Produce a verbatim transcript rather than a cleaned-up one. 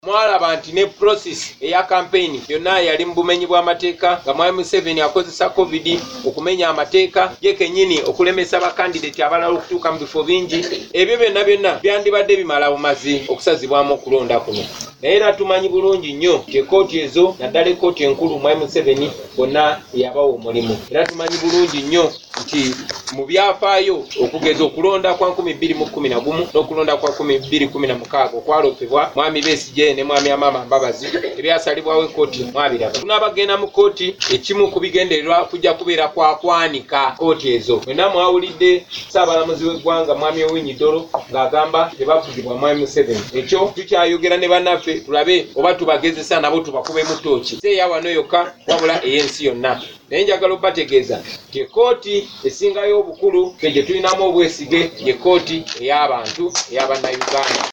mwalaba nti ne process eya campaign yonna yali mu bumenyi bw'amateeka nga mwami Museveni akozesa covid okumenya amateeka ye kennyini okulemesa bakandidate abalala okutuuka mu bifo bingi. Ebyo byonna byonna byandibadde bimala bumazi okusazibwamu okulonda kuno. Naye era tumanyi bulungi nnyo ekooti ezo naddala ekooti enkulu mwami Museveni bonna yabawa omulimu. Era tumanyi bulungi nnyo nti mu byafaayo okugeza okulonda kwa nkumi bbiri mu kkumi na gumu n'okulonda kwa nkumi bbiri kkumi na mukaaga okwaloopebwa mwami Besigye ne mwami Amama Mbabazi ebyasalibwawo ekooti mwabiraba. Tunaabagenda mu kooti ekimu ku bigendererwa kujja kubeera kwa kwanika kooti ezo. Mwenna mwawulidde Ssaabalamuzi w'eggwanga mwami Owiny Dollo ng'agamba tebavugibwa mwami Museveni. Ekyo tukyayogera ne bannaffe tulabe oba tubagezesa nabo tubakubemu ttooki si eya wano yokka wabula ey'ensi yonna. Naye njagala obategeeza nti ekooti esingayo obukulu gye tulinamu obwesige ye kooti ey'abantu ey'Abannayuganda.